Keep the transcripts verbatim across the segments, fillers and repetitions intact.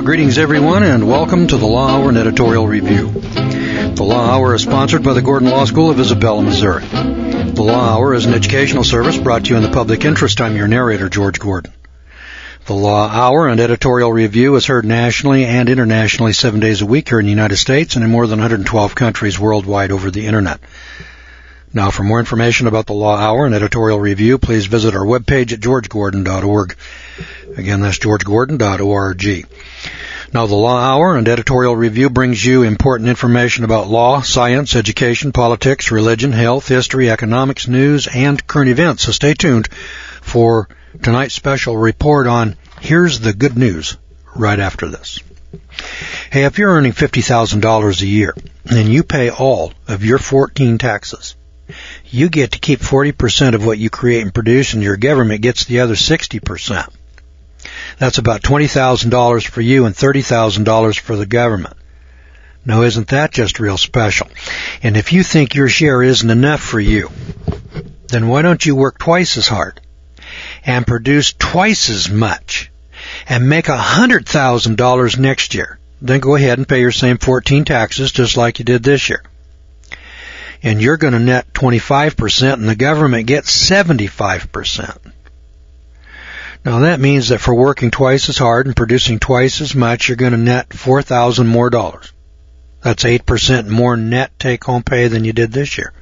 Well, greetings everyone, and welcome to the Law Hour and Editorial Review. The Law Hour is sponsored by the Gordon Law School of Isabella, Missouri. The Law Hour is an educational service brought to you in the public interest. I'm your narrator, George Gordon. The Law Hour and Editorial Review is heard nationally and internationally seven days a week here in the United States and in more than one hundred twelve countries worldwide over the Internet. Now, for more information about the Law Hour and Editorial Review, please visit our webpage at george gordon dot org. Again, that's george gordon dot org. Now, the Law Hour and Editorial Review brings you important information about law, science, education, politics, religion, health, history, economics, news, and current events. So stay tuned for tonight's special report on Here's the Good News right after this. Hey, if you're earning fifty thousand dollars a year and you pay all of your fourteen taxes, you get to keep forty percent of what you create and produce, and your government gets the other sixty percent. That's about twenty thousand dollars for you and thirty thousand dollars for the government. Now, isn't that just real special? And if you think your share isn't enough for you, then why don't you work twice as hard and produce twice as much and make one hundred thousand dollars next year? Then go ahead and pay your same fourteen taxes just like you did this year. And you're going to net twenty-five percent and the government gets seventy-five percent. Now that means that for working twice as hard and producing twice as much, you're going to net four thousand dollars more dollars. That's eight percent more net take-home pay than you did this year.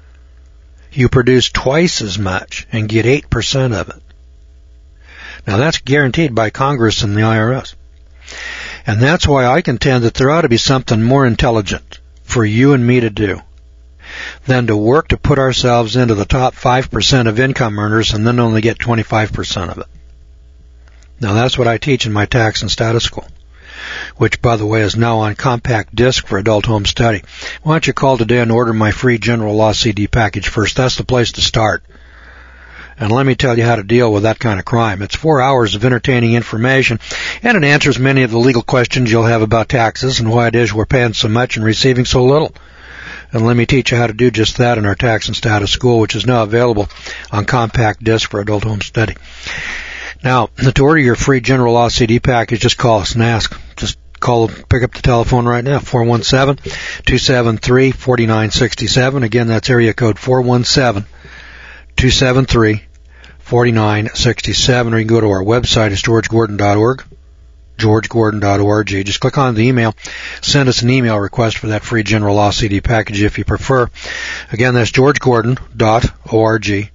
You produce twice as much and get eight percent of it. Now that's guaranteed by Congress and the I R S. And that's why I contend that there ought to be something more intelligent for you and me to do than to work to put ourselves into the top five percent of income earners and then only get twenty-five percent of it. Now that's what I teach in my tax and status school, which, by the way, is now on compact disc for adult home study. Why don't you call today and order my free general law C D package first? That's the place to start. And let me tell you how to deal with that kind of crime. It's four hours of entertaining information, and it answers many of the legal questions you'll have about taxes and why it is we're paying so much and receiving so little. And let me teach you how to do just that in our tax and status school, which is now available on compact disc for adult home study. Now, to order your free general law C D package, just call us and ask. Just call, pick up the telephone right now, four one seven, two seven three, four nine six seven. Again, that's area code four one seven, two seven three, four nine six seven. Or you can go to our website, it's george gordon dot org. george gordon dot org. Just click on the email. Send us an email request for that free general law C D package if you prefer. Again, that's george gordon dot org.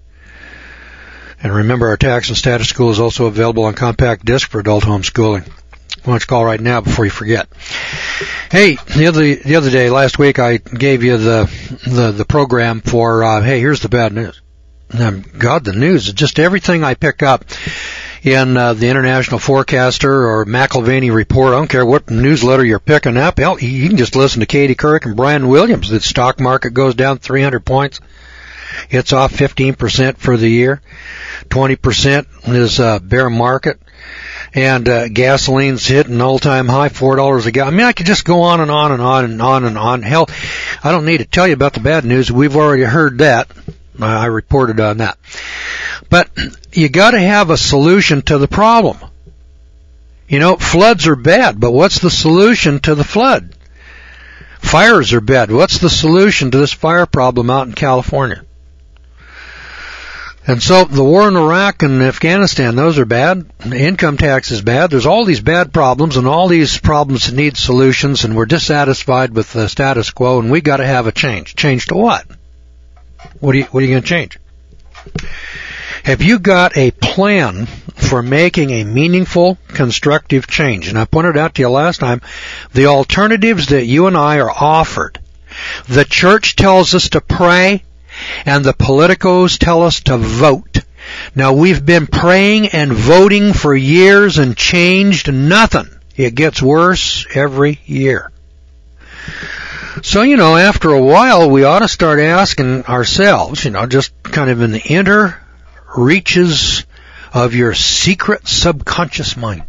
And remember, our tax and status school is also available on compact disc for adult homeschooling. Why don't you call right now before you forget? Hey, the other the other day, last week, I gave you the the, the program for, uh, hey, here's the bad news. Um, God, the news is just everything I pick up in uh, the International Forecaster or McIlvaney Report. I don't care what newsletter you're picking up. Hell, you can just listen to Katie Couric and Brian Williams. The stock market goes down three hundred points. It's off fifteen percent for the year. twenty percent is uh, bear market. And uh, gasoline's hitting an all-time high, four dollars a gallon. I mean, I could just go on and on and on and on and on. Hell, I don't need to tell you about the bad news. We've already heard that. I reported on that. But you got to have a solution to the problem. You know, floods are bad, but what's the solution to the flood? Fires are bad. What's the solution to this fire problem out in California? And so the war in Iraq and Afghanistan, those are bad. The income tax is bad. There's all these bad problems and all these problems that need solutions, and we're dissatisfied with the status quo, and we got to have a change. Change to what? What are you, what are you going to change? Have you got a plan for making a meaningful, constructive change? And I pointed out to you last time, the alternatives that you and I are offered. The church tells us to pray, and the politicos tell us to vote. Now, we've been praying and voting for years and changed nothing. It gets worse every year. So, you know, after a while, we ought to start asking ourselves, you know, just kind of in the inner reaches of your secret subconscious mind,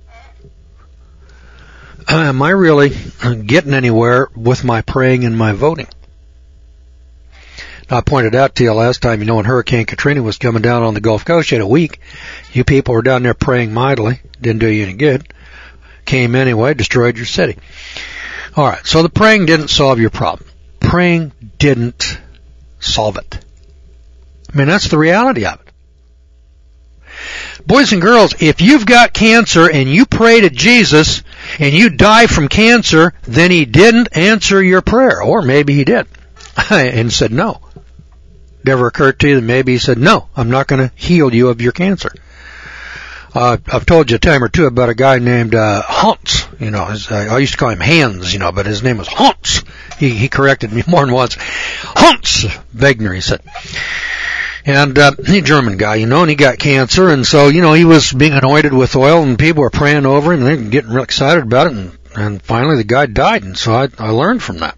am I really getting anywhere with my praying and my voting? Now, I pointed out to you last time, you know, when Hurricane Katrina was coming down on the Gulf Coast, you had a week. You people were down there praying mightily. Didn't do you any good. came anyway, destroyed your city. All right, so the praying didn't solve your problem. Praying didn't solve it. I mean, that's the reality of it. Boys and girls, if you've got cancer and you pray to Jesus and you die from cancer, then he didn't answer your prayer. Or maybe he did and said no. Never occurred to you that maybe he said, no, I'm not going to heal you of your cancer. Uh, I've told you a time or two about a guy named uh, Hans. You know, his, uh, I used to call him Hans, you know, but his name was Hans. He, he corrected me more than once. Hans Wegner, he said. And uh, he's a German guy, you know, and he got cancer, and so, you know, he was being anointed with oil, and people were praying over him, and they were getting real excited about it, and, and finally the guy died, and so I, I learned from that.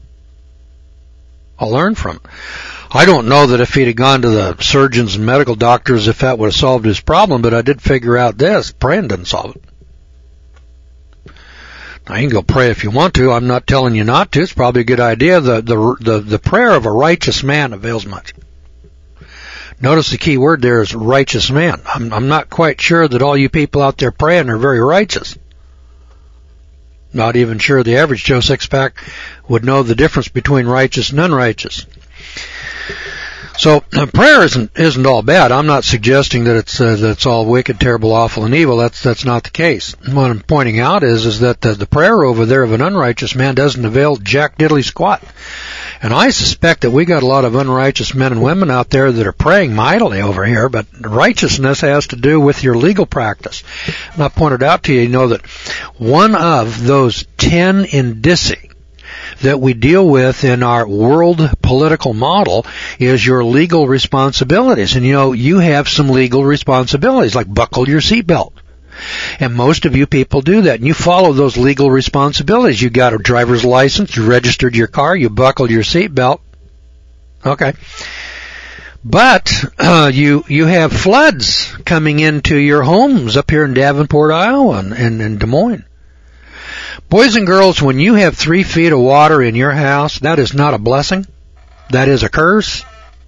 I learned from it. I don't know that if he'd have gone to the surgeons and medical doctors, if that would have solved his problem, but I did figure out this. Praying doesn't solve it. Now, you can go pray if you want to. I'm not telling you not to. It's probably a good idea. The, the, the, the prayer of a righteous man avails much. Notice the key word there is righteous man. I'm, I'm not quite sure that all you people out there praying are very righteous. Not even sure the average Joe Sixpack would know the difference between righteous and unrighteous. So uh, prayer isn't isn't all bad. I'm not suggesting that it's uh, that it's all wicked, terrible, awful, and evil. That's that's not the case. What I'm pointing out is is that the, the prayer over there of an unrighteous man doesn't avail jack diddly squat. And I suspect that we got a lot of unrighteous men and women out there that are praying mightily over here, but righteousness has to do with your legal practice. And I pointed out to you, you know, that one of those ten indici that we deal with in our world political model is your legal responsibilities. And you know, you have some legal responsibilities, like buckle your seatbelt. And most of you people do that, and you follow those legal responsibilities. You got a driver's license, you registered your car, you buckled your seatbelt. Okay. But uh, you you have floods coming into your homes up here in Davenport, Iowa, and, and, and Des Moines. Boys and girls, when you have three feet of water in your house, that is not a blessing. That is a curse.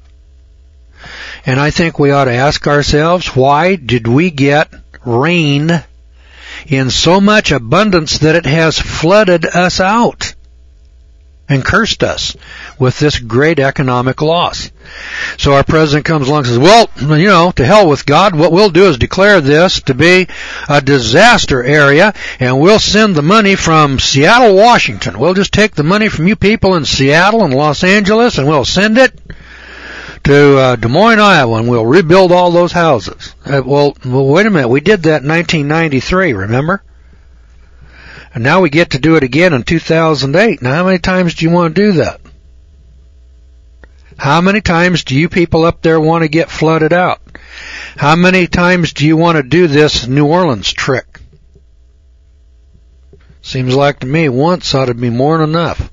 And I think we ought to ask ourselves, why did we get rain in so much abundance that it has flooded us out and cursed us with this great economic loss? So our president comes along and says, well, you know, to hell with God. What we'll do is declare this to be a disaster area, and we'll send the money from Seattle, Washington. We'll just take the money from you people in Seattle and Los Angeles, and we'll send it to uh, Des Moines, Iowa, and we'll rebuild all those houses. Uh, well, well, wait a minute. We did that in nineteen ninety-three, remember? And now we get to do it again in two thousand eight. Now, how many times do you want to do that? How many times do you people up there want to get flooded out? How many times do you want to do this New Orleans trick? Seems like to me once ought to be more than enough.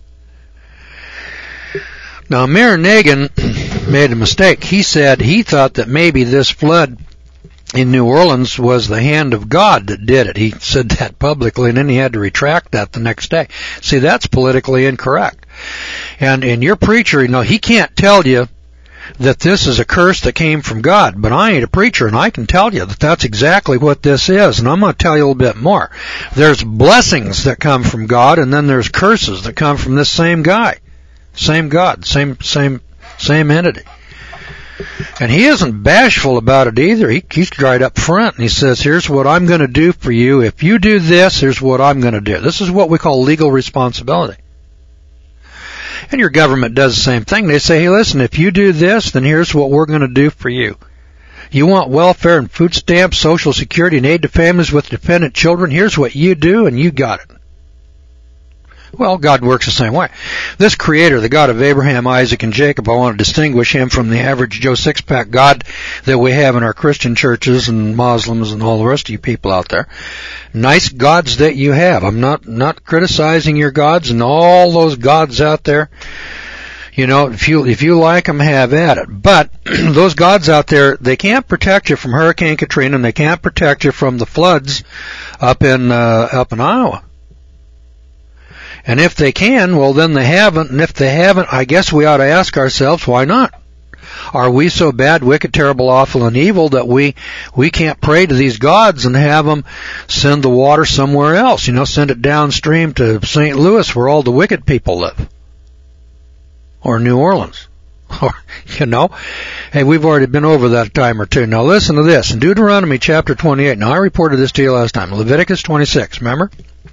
Now, Mayor Nagin made a mistake. He said he thought that maybe this flood in New Orleans was the hand of God that did it. He said that publicly, and then he had to retract that the next day. See, that's politically incorrect. And and your preacher, you know, he can't tell you that this is a curse that came from God, but I ain't a preacher, and I can tell you that that's exactly what this is, and I'm going to tell you a little bit more. There's blessings that come from God, and then there's curses that come from this same guy. Same God, same same same entity. And he isn't bashful about it either. He, he's right up front, and he says, here's what I'm going to do for you. If you do this, here's what I'm going to do. This is what we call legal responsibility. And your government does the same thing. They say, hey, listen, if you do this, then here's what we're going to do for you. You want welfare and food stamps, Social Security, and aid to families with dependent children? Here's what you do, and you got it. Well, God works the same way. This Creator, the God of Abraham, Isaac, and Jacob, I want to distinguish Him from the average Joe Sixpack God that we have in our Christian churches and Muslims and all the rest of you people out there. Nice gods that you have. I'm not not criticizing your gods and all those gods out there. You know, if you if you like them, have at it. But those gods out there, they can't protect you from Hurricane Katrina, and they can't protect you from the floods up in uh, up in Iowa. And if they can, well, then they haven't. And if they haven't, I guess we ought to ask ourselves, why not? Are we so bad, wicked, terrible, awful, and evil that we we can't pray to these gods and have them send the water somewhere else? You know, send it downstream to Saint Louis where all the wicked people live. Or New Orleans. Or, you know, hey, we've already been over that a time or two. Now listen to this. In Deuteronomy chapter twenty-eight, now I reported this to you last time, Leviticus twenty-six, remember?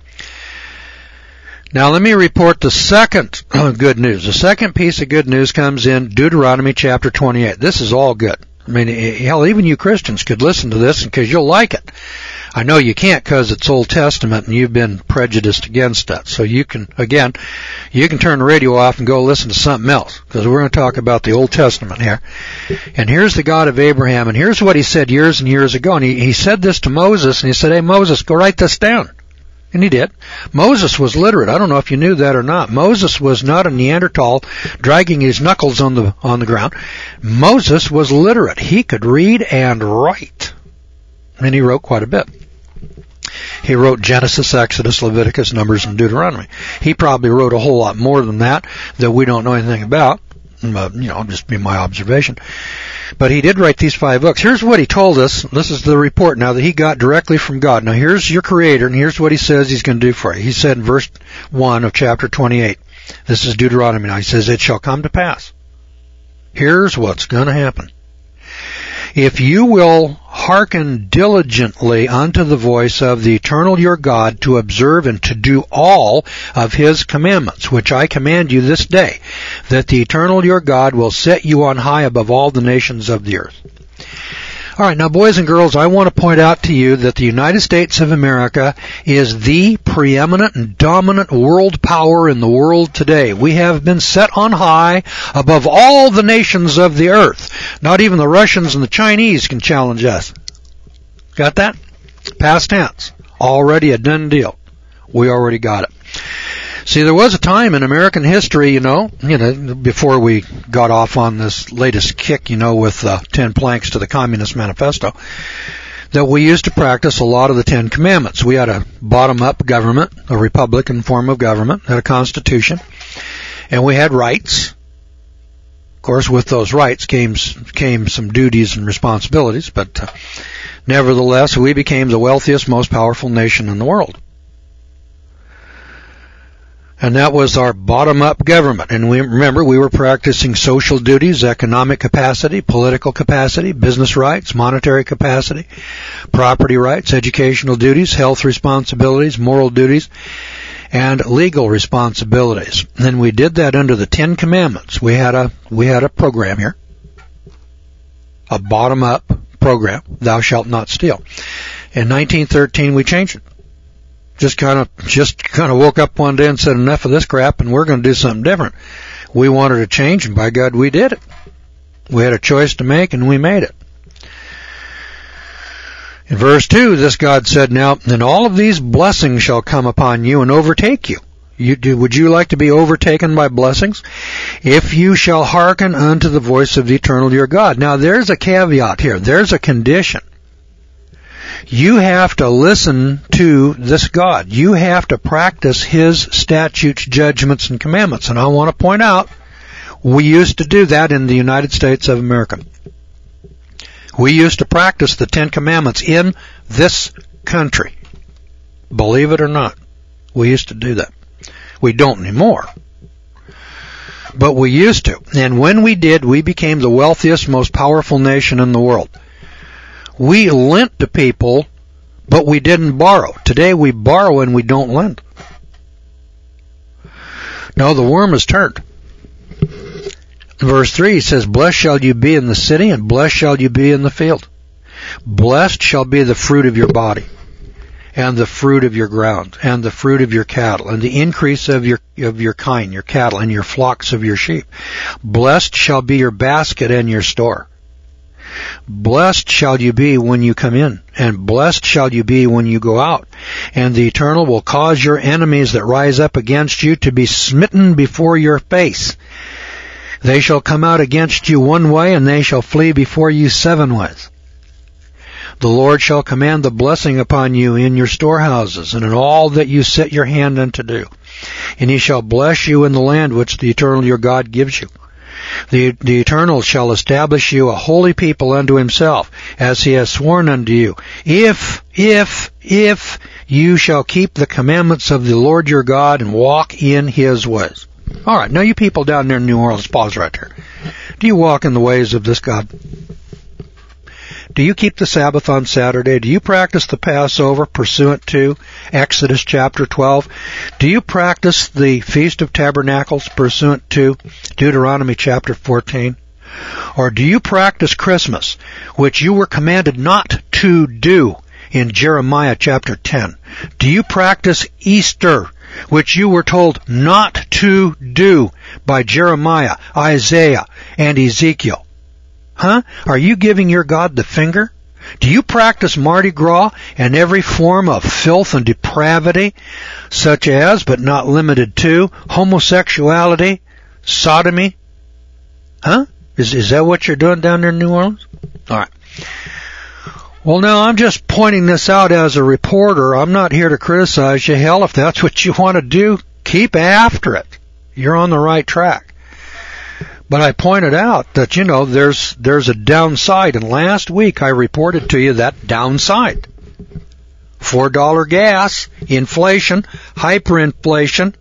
Now let me report the second good news. The second piece of good news comes in Deuteronomy chapter twenty-eight. This is all good. I mean, hell, even you Christians could listen to this because you'll like it. I know you can't because it's Old Testament and you've been prejudiced against that. So you can, again, you can turn the radio off and go listen to something else because we're going to talk about the Old Testament here. And here's the God of Abraham, and here's what he said years and years ago. And he, he said this to Moses, and he said, hey, Moses, go write this down. And he did. Moses was literate. I don't know if you knew that or not. Moses was not a Neanderthal dragging his knuckles on the on the ground. Moses was literate. He could read and write. And he wrote quite a bit. He wrote Genesis, Exodus, Leviticus, Numbers, and Deuteronomy. He probably wrote a whole lot more than that that we don't know anything about. Uh, you know, just be my observation. But he did write these five books. Here's what he told us. This is the report now that he got directly from God. Now here's your Creator, and here's what he says he's going to do for you. He said in verse one of chapter twenty-eight, this is Deuteronomy now, he says, it shall come to pass. Here's what's going to happen. If you will hearken diligently unto the voice of the Eternal your God to observe and to do all of his commandments, which I command you this day, that the Eternal your God will set you on high above all the nations of the earth. All right, now boys and girls, I want to point out to you that the United States of America is the preeminent and dominant world power in the world today. We have been set on high above all the nations of the earth. Not even the Russians and the Chinese can challenge us. Got that? Past tense. Already a done deal. We already got it. See, there was a time in American history, you know, you know, before we got off on this latest kick, you know, with uh, ten planks to the Communist Manifesto, that we used to practice a lot of the Ten Commandments. We had a bottom-up government, a Republican form of government, had a constitution, and we had rights. Of course, with those rights came came some duties and responsibilities, but uh, nevertheless, we became the wealthiest, most powerful nation in the world. And that was our bottom-up government. And we remember we were practicing social duties, economic capacity, political capacity, business rights, monetary capacity, property rights, educational duties, health responsibilities, moral duties, and legal responsibilities. And we did that under the Ten Commandments. We had a we had a program here, a bottom-up program. Thou shalt not steal. In nineteen thirteen, we changed it. Just kind of, just kind of woke up one day and said, enough of this crap, and we're going to do something different. We wanted a change, and by God, we did it. We had a choice to make, and we made it. In verse two, this God said, now, and all of these blessings shall come upon you and overtake you. You do, would you like to be overtaken by blessings? If you shall hearken unto the voice of the Eternal your God. Now, there's a caveat here. There's a condition. You have to listen to this God. You have to practice his statutes, judgments, and commandments. And I want to point out, we used to do that in the United States of America. We used to practice the Ten Commandments in this country. Believe it or not, we used to do that. We don't anymore. But we used to. And when we did, we became the wealthiest, most powerful nation in the world. We lent to people, but we didn't borrow. Today we borrow and we don't lend. No, the worm has turned. Verse three says, blessed shall you be in the city, and blessed shall you be in the field. Blessed shall be the fruit of your body, and the fruit of your ground, and the fruit of your cattle, and the increase of your of your kine, your cattle, and your flocks of your sheep. Blessed shall be your basket and your store. Blessed shall you be when you come in, and blessed shall you be when you go out. And the Eternal will cause your enemies that rise up against you to be smitten before your face. They shall come out against you one way, and they shall flee before you seven ways. The Lord shall command the blessing upon you in your storehouses, and in all that you set your hand unto do. And he shall bless you in the land which the Eternal your God gives you. The, the Eternal shall establish you a holy people unto himself, as he has sworn unto you. If, if, if you shall keep the commandments of the Lord your God and walk in his ways. All right, now you people down there in New Orleans, pause right there. Do you walk in the ways of this God? Do you keep the Sabbath on Saturday? Do you practice the Passover pursuant to Exodus chapter twelve? Do you practice the Feast of Tabernacles pursuant to Deuteronomy chapter fourteen? Or do you practice Christmas, which you were commanded not to do in Jeremiah chapter ten? Do you practice Easter, which you were told not to do by Jeremiah, Isaiah, and Ezekiel? Huh? Are you giving your God the finger? Do you practice Mardi Gras and every form of filth and depravity, such as, but not limited to, homosexuality, sodomy? Huh? Is, is that what you're doing down there in New Orleans? All right. Well, now, I'm just pointing this out as a reporter. I'm not here to criticize you. Hell, if that's what you want to do, keep after it. You're on the right track. But I pointed out that, you know, there's there's a downside, and last week I reported to you that downside. Four dollar gas, inflation, hyperinflation,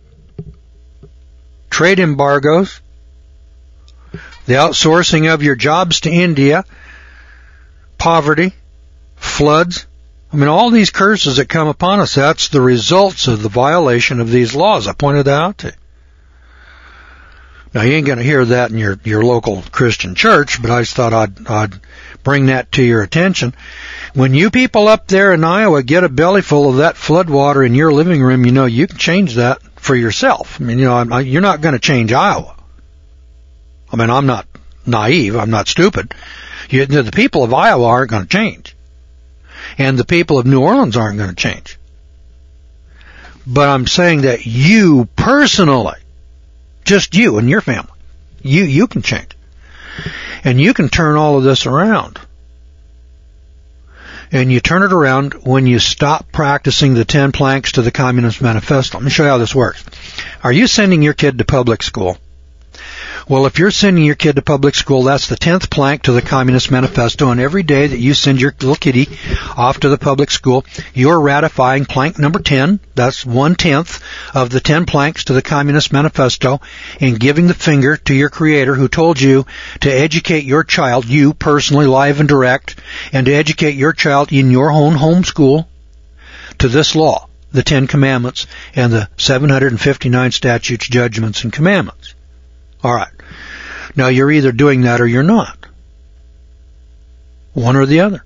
trade embargoes, the outsourcing of your jobs to India, poverty, floods. I mean, all these curses that come upon us, that's the results of the violation of these laws. I pointed that out to you. Now, you ain't going to hear that in your, your local Christian church, but I just thought I'd, I'd bring that to your attention. When you people up there in Iowa get a belly full of that flood water in your living room, you know, you can change that for yourself. I mean, you know, I'm, I, you're not going to change Iowa. I mean, I'm not naive. I'm not stupid. You, the people of Iowa aren't going to change. And the people of New Orleans aren't going to change. But I'm saying that you personally, just you and your family, you you can change. And you can turn all of this around. And you turn it around when you stop practicing the ten planks to the Communist Manifesto. Let me show you how this works. Are you sending your kid to public school? Well, if you're sending your kid to public school, that's the tenth plank to the Communist Manifesto, and every day that you send your little kitty off to the public school, you're ratifying plank number ten, that's one-tenth of the ten planks to the Communist Manifesto, and giving the finger to your Creator who told you to educate your child, you personally, live and direct, and to educate your child in your own home school to this law, the Ten Commandments, and the seven hundred fifty-nine statutes, judgments, and commandments. All right. Now, you're either doing that or you're not. One or the other.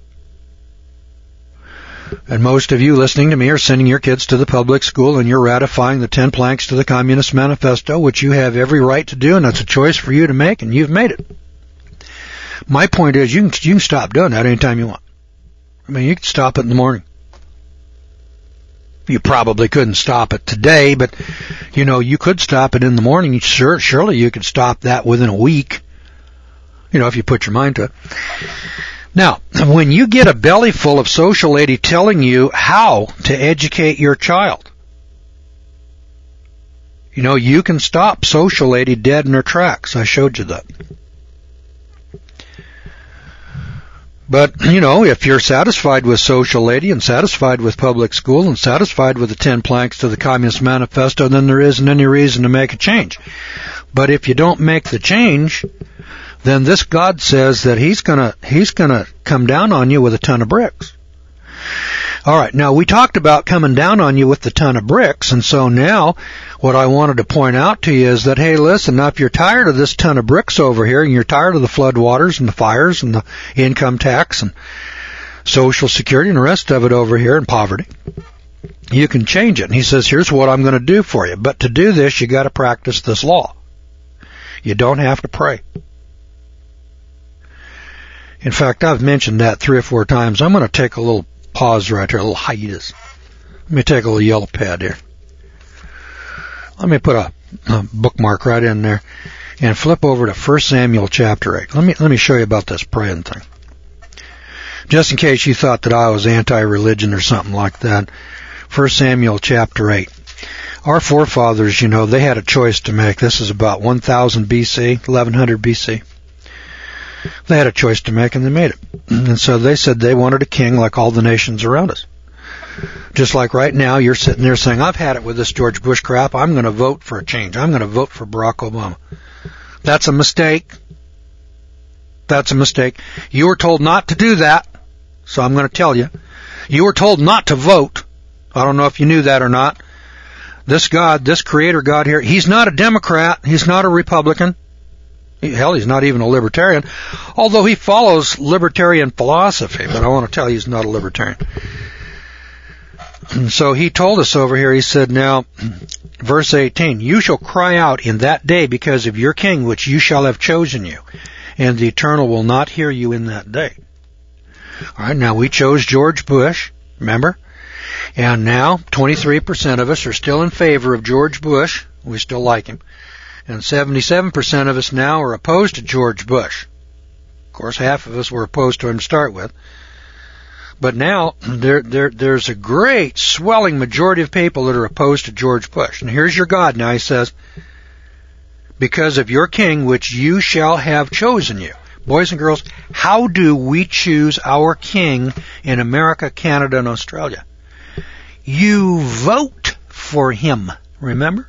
And most of you listening to me are sending your kids to the public school, and you're ratifying the ten planks to the Communist Manifesto, which you have every right to do, and that's a choice for you to make, and you've made it. My point is, you can, you can stop doing that anytime you want. I mean, you can stop it in the morning. You probably couldn't stop it today, but, you know, you could stop it in the morning. Sure, surely you could stop that within a week, you know, if you put your mind to it. Now, when you get a belly full of social lady telling you how to educate your child, you know, you can stop social lady dead in her tracks. I showed you that. But, you know, if you're satisfied with social lady and satisfied with public school and satisfied with the ten planks to the Communist Manifesto, then there isn't any reason to make a change. But if you don't make the change, then this God says that he's gonna, he's gonna come down on you with a ton of bricks. All right, now we talked about coming down on you with the ton of bricks, and so now what I wanted to point out to you is that, hey, listen, now if you're tired of this ton of bricks over here, and you're tired of the flood waters and the fires and the income tax and Social Security and the rest of it over here and poverty, you can change it. And he says, here's what I'm going to do for you. But to do this, you got to practice this law. You don't have to pray. In fact, I've mentioned that three or four times. I'm going to take a little pause right here, a little hiatus. Let me take a little yellow pad here. Let me put a, a bookmark right in there and flip over to First Samuel chapter eight. Let me let me show you about this praying thing. Just in case you thought that I was anti-religion or something like that. First Samuel chapter eight. Our forefathers, you know, they had a choice to make. This is about one thousand B C, eleven hundred B C. They had a choice to make, and they made it. And so they said they wanted a king like all the nations around us. Just like right now, you're sitting there saying, I've had it with this George Bush crap. I'm going to vote for a change. I'm going to vote for Barack Obama. That's a mistake. That's a mistake. You were told not to do that, so I'm going to tell you. You were told not to vote. I don't know if you knew that or not. This God, this Creator God here, He's not a Democrat. He's not a Republican. Hell, He's not even a libertarian, although He follows libertarian philosophy, but I want to tell you He's not a libertarian. And so He told us over here, He said, now, verse eighteen, you shall cry out in that day because of your king, which you shall have chosen you, and the Eternal will not hear you in that day. All right, now we chose George Bush, remember? And now twenty-three percent of us are still in favor of George Bush. We still like him. And seventy-seven percent of us now are opposed to George Bush. Of course, half of us were opposed to him to start with. But now, there, there, there's a great swelling majority of people that are opposed to George Bush. And here's your God now. He says, because of your king, which you shall have chosen you. Boys and girls, how do we choose our king in America, Canada, and Australia? You vote for him, remember?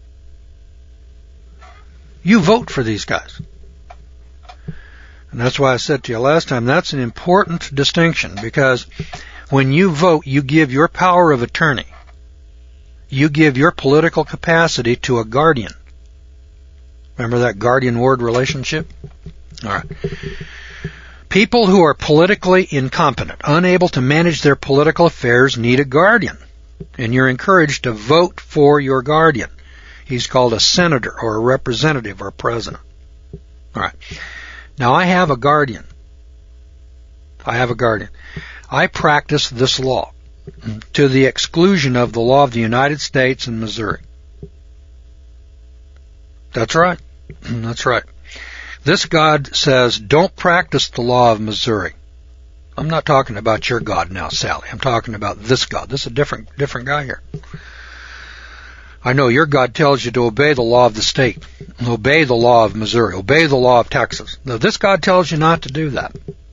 You vote for these guys. And that's why I said to you last time, that's an important distinction, because when you vote, you give your power of attorney. You give your political capacity to a guardian. Remember that guardian-ward relationship? All right. People who are politically incompetent, unable to manage their political affairs, need a guardian. And you're encouraged to vote for your guardian. He's called a senator or a representative or a president. All right. Now, I have a guardian. I have a guardian. I practice this law to the exclusion of the law of the United States and Missouri. That's right. That's right. This God says, don't practice the law of Missouri. I'm not talking about your God now, Sally. I'm talking about this God. This is a different, different guy here. I know your God tells you to obey the law of the state, obey the law of Missouri, obey the law of Texas. Now, this God tells you not to do that.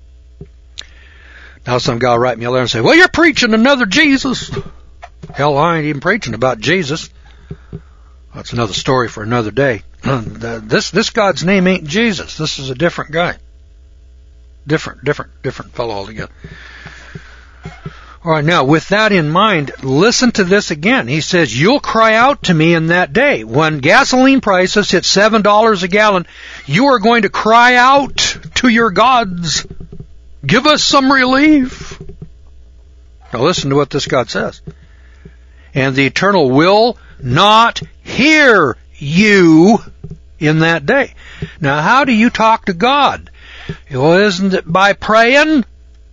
Now some guy will write me a letter and say, well, you're preaching another Jesus. Hell, I ain't even preaching about Jesus. That's another story for another day. This this God's name ain't Jesus. This is a different guy. Different, different, different fellow altogether. All right, now, with that in mind, listen to this again. He says, you'll cry out to me in that day. When gasoline prices hit seven dollars a gallon, you are going to cry out to your gods. Give us some relief. Now, listen to what this God says. And the Eternal will not hear you in that day. Now, how do you talk to God? Well, isn't it by praying?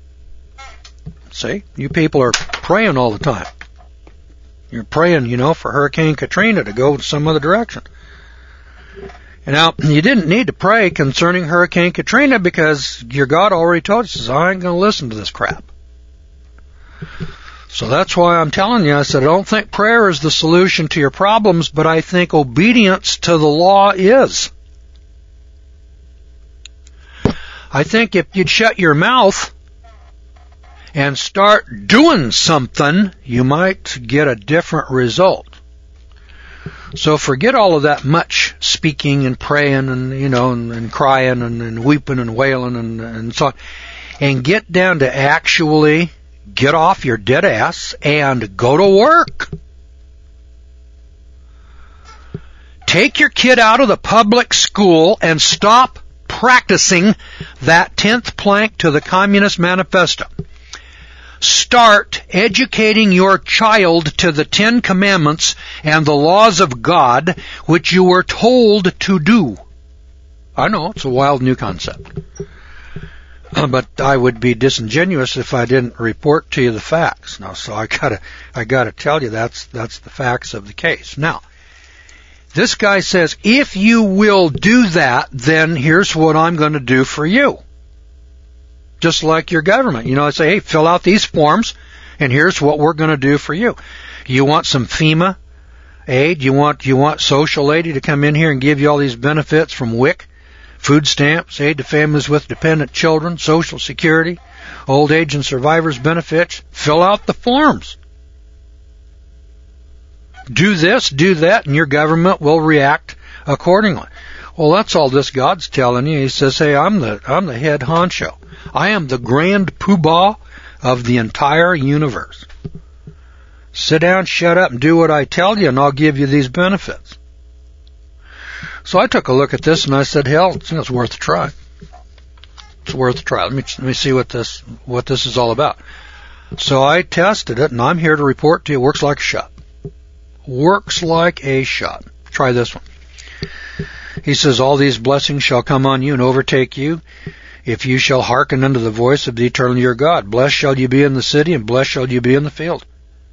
See, you people are praying all the time. You're praying, you know, for Hurricane Katrina to go some other direction. And now, you didn't need to pray concerning Hurricane Katrina because your God already told you, says, I ain't going to listen to this crap. So that's why I'm telling you, I said, I don't think prayer is the solution to your problems, but I think obedience to the law is. I think if you'd shut your mouth and start doing something, you might get a different result. So forget all of that much speaking and praying and, you know, and, and crying and, and weeping and wailing and, and so on. And get down to actually get off your dead ass and go to work. Take your kid out of the public school and stop practicing that tenth plank to the Communist Manifesto. Start educating your child to the Ten Commandments and the laws of God, which you were told to do. I know, it's a wild new concept. But I would be disingenuous if I didn't report to you the facts. Now, so I gotta, I gotta tell you that's, that's the facts of the case. Now, this guy says, if you will do that, then here's what I'm going to do for you. Just like your government. You know, I say, hey, fill out these forms, and here's what we're going to do for you. You want some FEMA aid. You want you want social aid to come in here and give you all these benefits from W I C, food stamps, aid to families with dependent children, Social Security, old age and survivors benefits. Fill out the forms. Do this, do that, and your government will react accordingly. Well, that's all this God's telling you. He says, hey, I'm the I'm the head honcho. I am the grand poobah of the entire universe. Sit down, shut up, and do what I tell you, and I'll give you these benefits. So I took a look at this, and I said, hell, it's, it's worth a try. It's worth a try. Let me let me see what this what this is all about. So I tested it, and I'm here to report to you. It works like a shot. Works like a shot. Try this one. He says, all these blessings shall come on you and overtake you, if you shall hearken unto the voice of the eternal your God. Blessed shall you be in the city, and blessed shall you be in the field.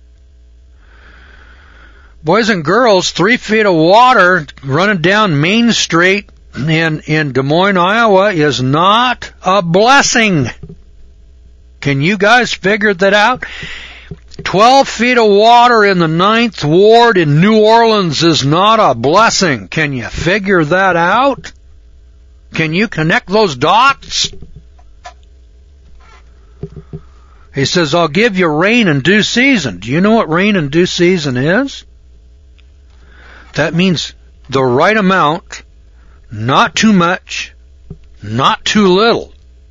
Boys and girls, three feet of water running down Main Street in, in Des Moines, Iowa is not a blessing. Can you guys figure that out? Twelve feet of water in the Ninth Ward in New Orleans is not a blessing. Can you figure that out? Can you connect those dots? He says, I'll give you rain in due season. Do you know what rain in due season is? That means the right amount, not too much, not too little.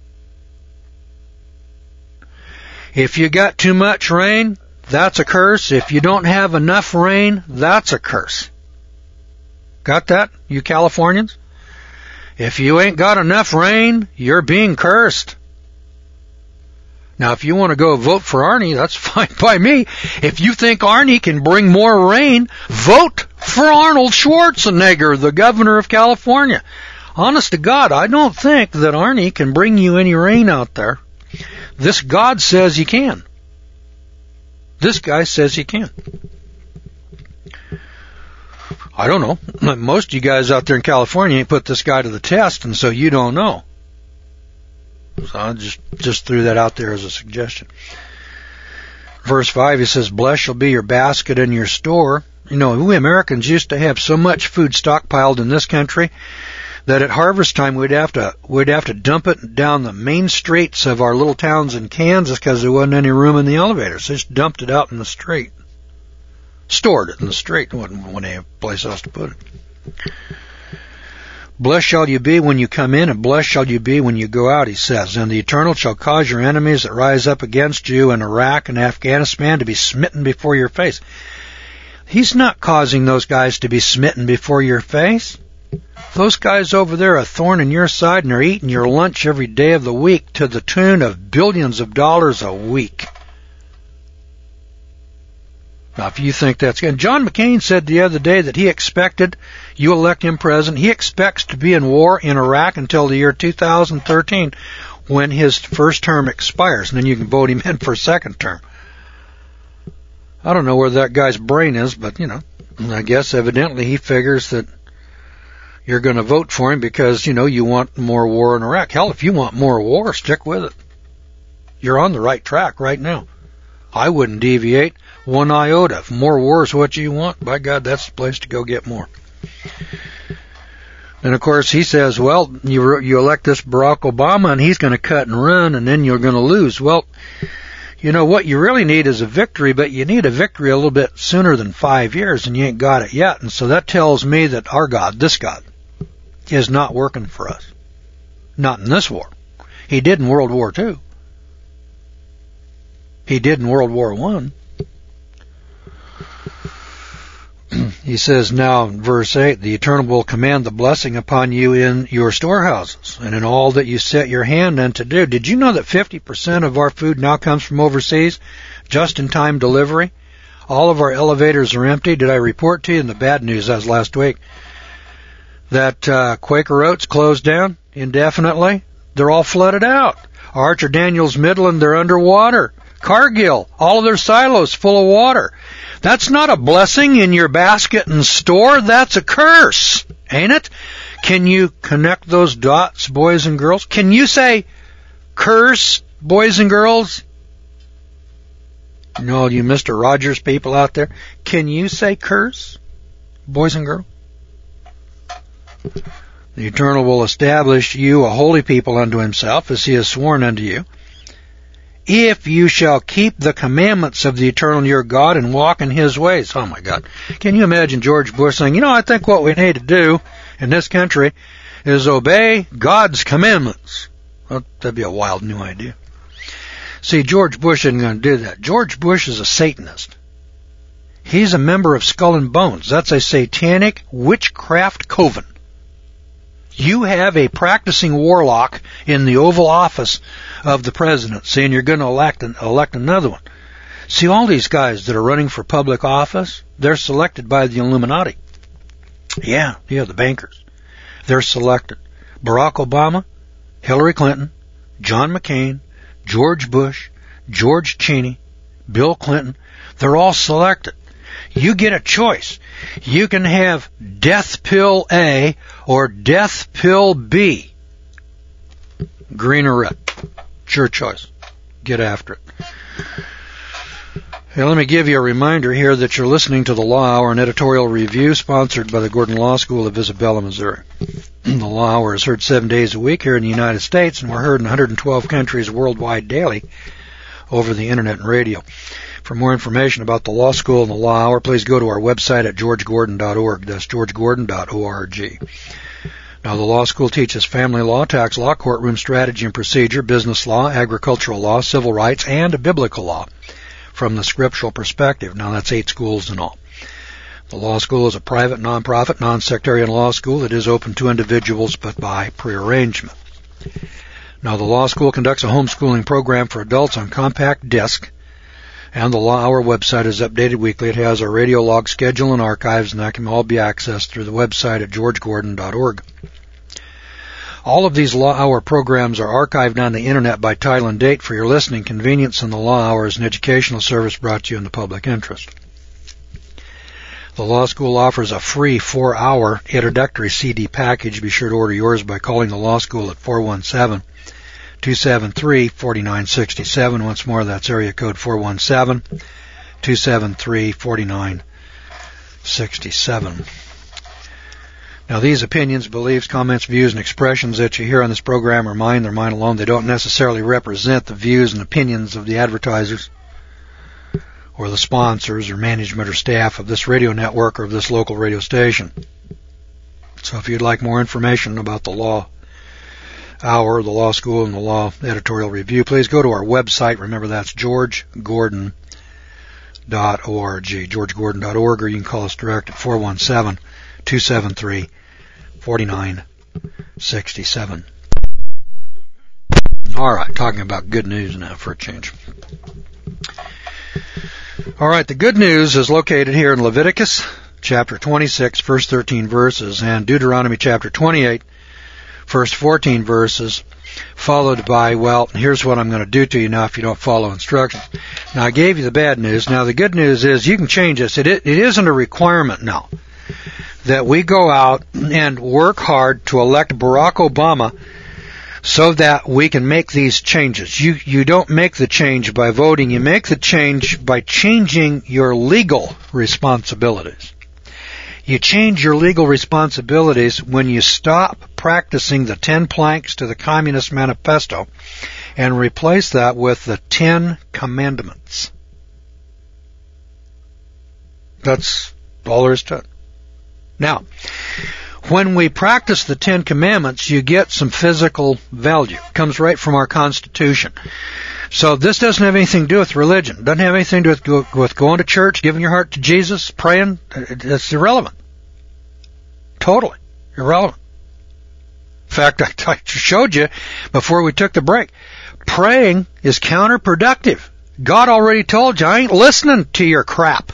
If you got too much rain, that's a curse. If you don't have enough rain, that's a curse. Got that, you Californians? If you ain't got enough rain, you're being cursed. Now, if you want to go vote for Arnie, that's fine by me. If you think Arnie can bring more rain, vote for Arnold Schwarzenegger, the governor of California. Honest to God, I don't think that Arnie can bring you any rain out there. This God says he can. This guy says he can. I don't know. Most of you guys out there in California ain't put this guy to the test, and so you don't know. So I just, just threw that out there as a suggestion. Verse five, he says, blessed shall be your basket and your store. You know, we Americans used to have so much food stockpiled in this country that at harvest time we'd have to we'd have to dump it down the main streets of our little towns in Kansas because there wasn't any room in the elevators. So just dumped it out in the street. Stored it in the street. There wasn't any place else to put it. Blessed shall you be when you come in, and blessed shall you be when you go out, he says. And the Eternal shall cause your enemies that rise up against you in Iraq and Afghanistan to be smitten before your face. He's not causing those guys to be smitten before your face. Those guys over there are a thorn in your side, and they're eating your lunch every day of the week to the tune of billions of dollars a week. Now, if you think that's good. John McCain said the other day that he expected, you elect him president, he expects to be in war in Iraq until the year two thousand thirteen when his first term expires, and then you can vote him in for a second term. I don't know where that guy's brain is, but, you know, I guess evidently he figures that you're going to vote for him because, you know, you want more war in Iraq. Hell, if you want more war, stick with it. You're on the right track right now. I wouldn't deviate one iota. If more war is what you want, by God, that's the place to go get more. And, of course, he says, well, you, you elect this Barack Obama, and he's going to cut and run, and then you're going to lose. Well, you know, what you really need is a victory, but you need a victory a little bit sooner than five years, and you ain't got it yet. And so that tells me that our God, this God, is not working for us. Not in this war. He did in World War Two. He did in World War One. He says now in verse eight, the Eternal will command the blessing upon you in your storehouses and in all that you set your hand unto do. Did you know that fifty percent of our food now comes from overseas? Just-in-time delivery. All of our elevators are empty. Did I report to you in the bad news as last week that uh, Quaker Oats closed down indefinitely? They're all flooded out. Archer Daniels Midland, they're underwater. Cargill, all of their silos full of water. That's not a blessing in your basket and store. That's a curse, ain't it? Can you connect those dots, boys and girls? Can you say curse, boys and girls? You know, you Mister Rogers people out there, can you say curse? boys and girls? The Eternal will establish you a holy people unto himself, as he has sworn unto you, if you shall keep the commandments of the Eternal your God and walk in his ways. Oh my God. Can you imagine George Bush saying, you know, I think what we need to do in this country is obey God's commandments. Well, that'd be a wild new idea. See, George Bush isn't going to do that. George Bush is a Satanist. He's a member of Skull and Bones. That's a satanic witchcraft coven. You have a practicing warlock in the Oval Office of the presidency, and you're going to elect an, elect another one. See, all these guys that are running for public office, they're selected by the Illuminati. Yeah, yeah, the bankers. They're selected. Barack Obama, Hillary Clinton, John McCain, George Bush, George Cheney, Bill Clinton, they're all selected. You get a choice. You can have death pill A or death pill B. Green or red. It's your choice. Get after it. Hey, let me give you a reminder here that you're listening to the Law Hour, an editorial review sponsored by the Gordon Law School of Isabella, Missouri. The Law Hour is heard seven days a week here in the United States, and we're heard in one hundred twelve countries worldwide daily over the Internet and radio. For more information about the Law School and the Law Hour, please go to our website at george gordon dot org. That's george gordon dot org. Now, the Law School teaches family law, tax law, courtroom strategy and procedure, business law, agricultural law, civil rights, and biblical law from the scriptural perspective. Now, that's eight schools in all. The Law School is a private, non-profit, non-sectarian law school that is open to individuals but by prearrangement. Now, the Law School conducts a homeschooling program for adults on compact disc, and the Law Hour website is updated weekly. It has our radio log schedule and archives, and that can all be accessed through the website at george gordon dot org. All of these Law Hour programs are archived on the Internet by title and date for your listening convenience, and the Law Hour is an educational service brought to you in the public interest. The Law School offers a free four-hour introductory C D package. Be sure to order yours by calling the Law School at four one seven, two seven three, four nine six seven. Once more, that's area code four one seven, two seven three, four nine six seven. Now, these opinions, beliefs, comments, views, and expressions that you hear on this program are mine. They're mine alone. They don't necessarily represent the views and opinions of the advertisers or the sponsors or management or staff of this radio network or of this local radio station. So if you'd like more information about the Law Hour, the Law School, and the Law Editorial Review, please go to our website. Remember, that's george gordon dot org, george gordon dot org, or you can call us direct at four one seven, two seven three, four nine six seven. All right, talking about good news now for a change. All right, the good news is located here in Leviticus chapter twenty-six, first thirteen verses, and Deuteronomy chapter twenty-eight, first fourteen verses, followed by, well, here's what I'm going to do to you now if you don't follow instructions. Now, I gave you the bad news. Now, the good news is you can change this. It, it isn't a requirement now that we go out and work hard to elect Barack Obama so that we can make these changes. You you don't make the change by voting. You make the change by changing your legal responsibilities. You change your legal responsibilities when you stop practicing the ten planks to the Communist Manifesto and replace that with the Ten Commandments. That's all there is to it. Now, when we practice the Ten Commandments, you get some physical value. It comes right from our Constitution. So this doesn't have anything to do with religion. It doesn't have anything to do with, with going to church, giving your heart to Jesus, praying. It's irrelevant. Totally irrelevant. In fact, I, I showed you before we took the break. Praying is counterproductive. God already told you, I ain't listening to your crap.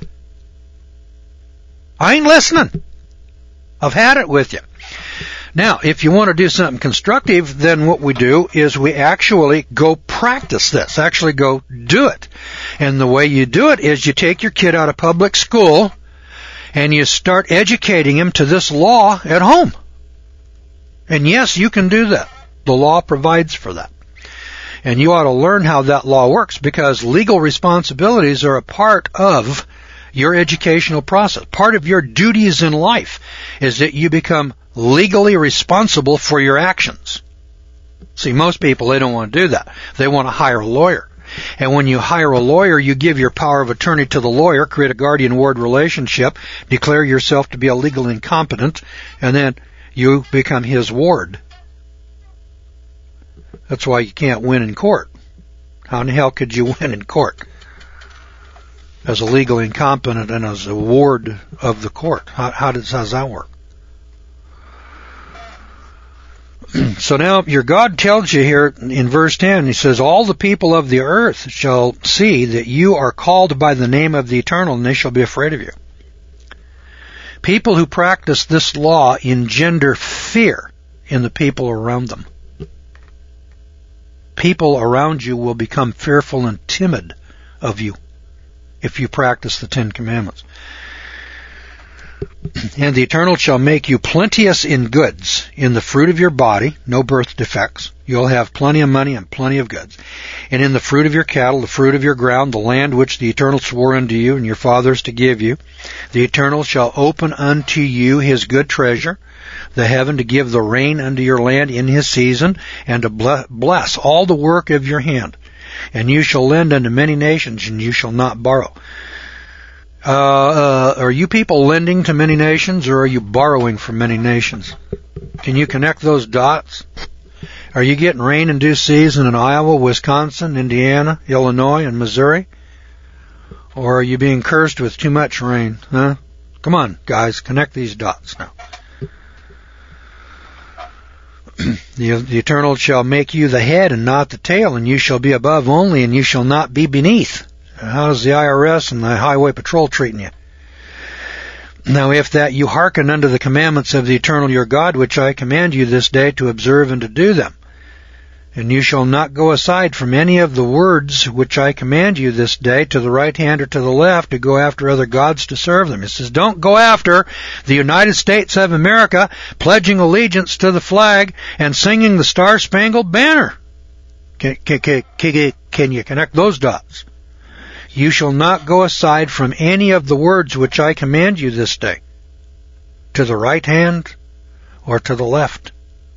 I ain't listening. I've had it with you. Now, if you want to do something constructive, then what we do is we actually go practice this, actually go do it. And the way you do it is you take your kid out of public school and you start educating him to this law at home. And yes, you can do that. The law provides for that. And you ought to learn how that law works, because legal responsibilities are a part of your educational process. Part of your duties in life is that you become legally responsible for your actions. See, most people, they don't want to do that. They want to hire a lawyer. And when you hire a lawyer, you give your power of attorney to the lawyer, create a guardian-ward relationship, declare yourself to be a legal incompetent, and then you become his ward. That's why you can't win in court. How in the hell could you win in court as a legal incompetent and as a ward of the court? How, how does, how does that work? So now your God tells you here in verse ten, he says, all the people of the earth shall see that you are called by the name of the Eternal, and they shall be afraid of you. People who practice this law engender fear in the people around them. People around you will become fearful and timid of you if you practice the Ten Commandments. And the Eternal shall make you plenteous in goods, in the fruit of your body, no birth defects. You'll have plenty of money and plenty of goods. And in the fruit of your cattle, the fruit of your ground, the land which the Eternal swore unto you and your fathers to give you. The Eternal shall open unto you his good treasure, the heaven, to give the rain unto your land in his season, and to bless all the work of your hand. And you shall lend unto many nations, and you shall not borrow. Uh, uh, are you people lending to many nations, or are you borrowing from many nations? Can you connect those dots? Are you getting rain in due season in Iowa, Wisconsin, Indiana, Illinois, and Missouri? Or are you being cursed with too much rain? Huh? Come on, guys, connect these dots now. the, the Eternal shall make you the head and not the tail, and you shall be above only, and you shall not be beneath. How's the I R S and the Highway Patrol treating you? Now if that you hearken unto the commandments of the Eternal your God, which I command you this day to observe and to do them, and you shall not go aside from any of the words which I command you this day, to the right hand or to the left, to go after other gods to serve them. It says, don't go after the United States of America, pledging allegiance to the flag and singing the Star-Spangled Banner. Can, can, can, can you connect those dots? You shall not go aside from any of the words which I command you this day, to the right hand or to the left.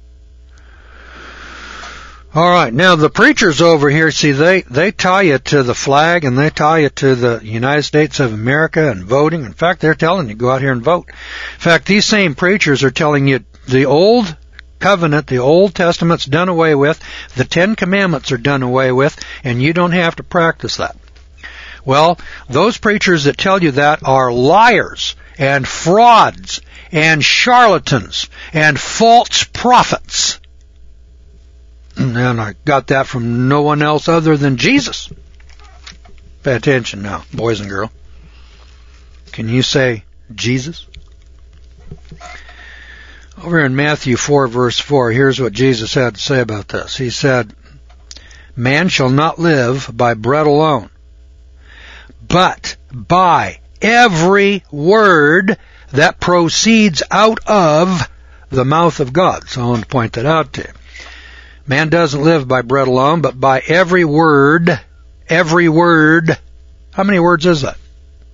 All right, now the preachers over here, see, they, they tie you to the flag and they tie you to the United States of America and voting. In fact, they're telling you, go out here and vote. In fact, these same preachers are telling you the old covenant, the Old Testament's done away with, the Ten Commandments are done away with, and you don't have to practice that. Well, those preachers that tell you that are liars and frauds and charlatans and false prophets. And I got that from no one else other than Jesus. Pay attention now, boys and girls. Can you say Jesus? Over in Matthew four, verse four, here's what Jesus had to say about this. He said, man shall not live by bread alone, but by every word that proceeds out of the mouth of God. So I want to point that out to you. Man doesn't live by bread alone, but by every word, every word. How many words is that?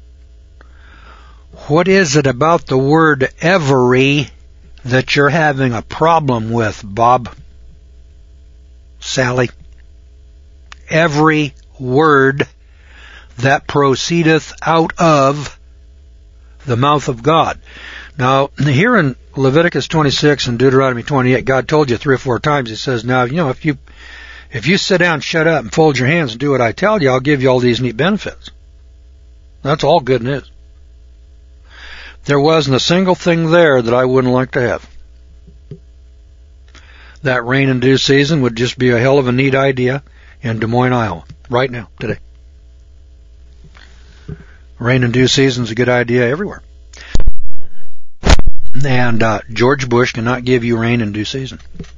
What is it about the word every that you're having a problem with, Bob? Sally? Every word that proceedeth out of the mouth of God. Now, here in Leviticus twenty-six and Deuteronomy twenty-eight, God told you three or four times, He says, now, you know, if you if you sit down, shut up, and fold your hands and do what I tell you, I'll give you all these neat benefits. That's all good news. There wasn't a single thing there that I wouldn't like to have. That rain in due season would just be a hell of a neat idea in Des Moines, Iowa, right now, today. Rain in due season is a good idea everywhere. And uh, George Bush cannot give you rain in due season.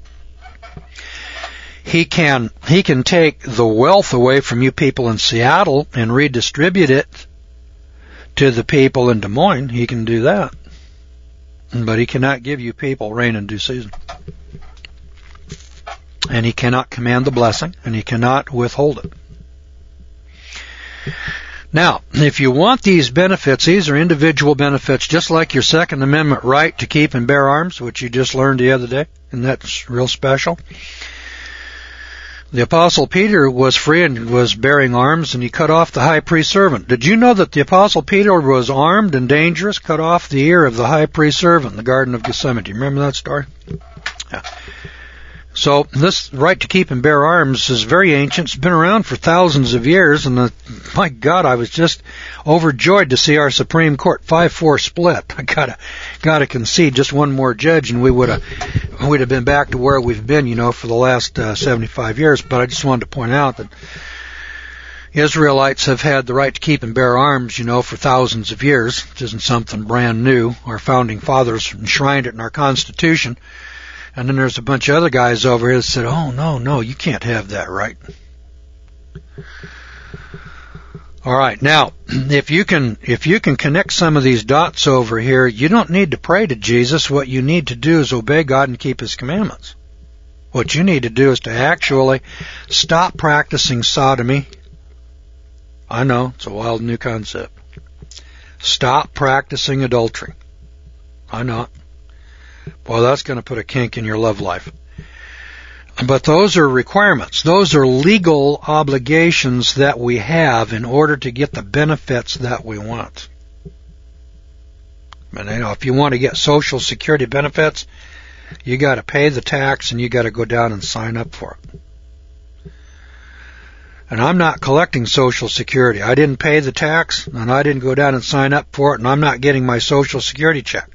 He can he can take the wealth away from you people in Seattle and redistribute it to the people in Des Moines. He can do that. But he cannot give you people rain in due season. And he cannot command the blessing, and he cannot withhold it. Now, if you want these benefits, these are individual benefits, just like your Second Amendment right to keep and bear arms, which you just learned the other day, and that's real special. The Apostle Peter was free and was bearing arms, and he cut off the high priest's servant. Did you know that the Apostle Peter was armed and dangerous, cut off the ear of the high priest's servant in the Garden of Gethsemane? Do you remember that story? Yeah. So this right to keep and bear arms is very ancient. It's been around for thousands of years, and the, my God, I was just overjoyed to see our Supreme Court five four split. I gotta gotta concede just one more judge, and we would have we'd have been back to where we've been, you know, for the last uh, seventy-five years. But I just wanted to point out that Israelites have had the right to keep and bear arms, you know, for thousands of years, which isn't something brand new. Our founding fathers enshrined it in our Constitution. And then there's a bunch of other guys over here that said, oh, no, no, you can't have that right. All right, now, if you can if you can connect some of these dots over here, you don't need to pray to Jesus. What you need to do is obey God and keep His commandments. What you need to do is to actually stop practicing sodomy. I know, it's a wild new concept. Stop practicing adultery. I know it. Well, that's going to put a kink in your love life. But those are requirements. Those are legal obligations that we have in order to get the benefits that we want. And you know, if you want to get Social Security benefits, you got to pay the tax and you got to go down and sign up for it. And I'm not collecting Social Security. I didn't pay the tax, and I didn't go down and sign up for it, and I'm not getting my Social Security check.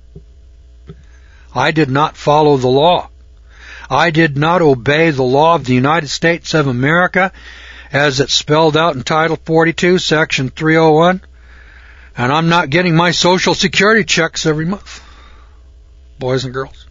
I did not follow the law. I did not obey the law of the United States of America as it's spelled out in Title forty-two, Section three oh one, and I'm not getting my Social Security checks every month, boys and girls.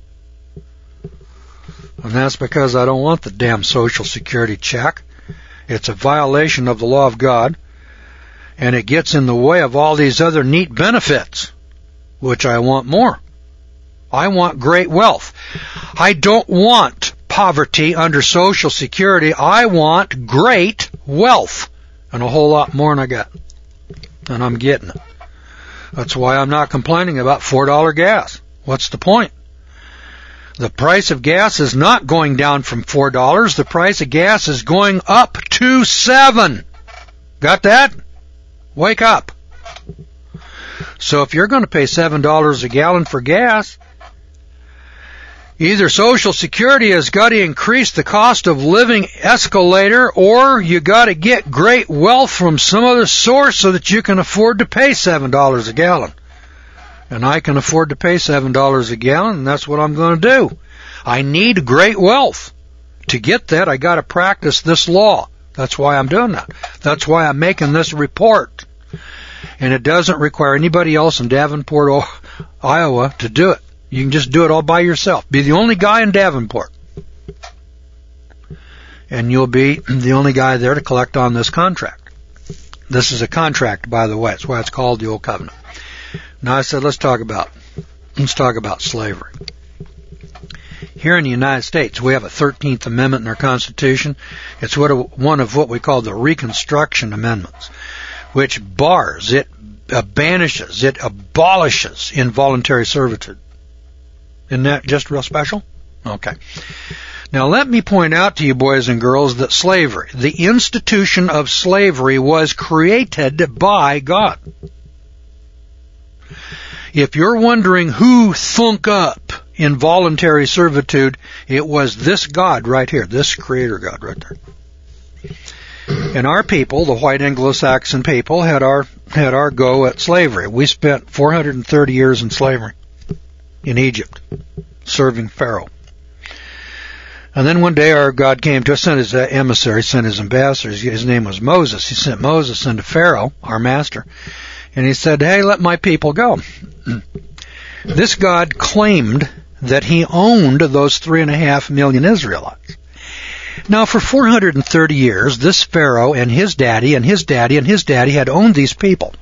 And that's because I don't want the damn Social Security check. It's a violation of the law of God, and it gets in the way of all these other neat benefits, which I want more. I want great wealth. I don't want poverty under Social Security. I want great wealth, and a whole lot more than I got. And I'm getting it. That's why I'm not complaining about four dollar gas. What's the point? The price of gas is not going down from four dollars. The price of gas is going up to seven dollars. Got that? Wake up. So if you're going to pay seven dollars a gallon for gas, either Social Security has got to increase the cost of living escalator, or you got to get great wealth from some other source so that you can afford to pay seven dollars a gallon. And I can afford to pay seven dollars a gallon, and that's what I'm going to do. I need great wealth. To get that, I got to practice this law. That's why I'm doing that. That's why I'm making this report. And it doesn't require anybody else in Davenport, Iowa, to do it. You can just do it all by yourself. Be the only guy in Davenport. And you'll be the only guy there to collect on this contract. This is a contract, by the way. That's why it's called the Old Covenant. Now I said, let's talk about, let's talk about slavery. Here in the United States, we have a thirteenth Amendment in our Constitution. It's what a, one of what we call the Reconstruction Amendments, which bars, it uh, banishes, it abolishes involuntary servitude. Isn't that just real special? Okay. Now let me point out to you, boys and girls, that slavery, the institution of slavery, was created by God. If you're wondering who thunk up involuntary servitude, it was this God right here, this Creator God right there. And our people, the white Anglo-Saxon people, had our had our go at slavery. We spent four hundred thirty years in slavery in Egypt, serving Pharaoh. And then one day our God came to us, sent his emissary, sent his ambassadors. His name was Moses. He sent Moses into Pharaoh, our master, and he said, hey, let my people go. This God claimed that he owned those three and a half million Israelites. Now, for four hundred thirty years, this Pharaoh and his daddy and his daddy and his daddy had owned these people.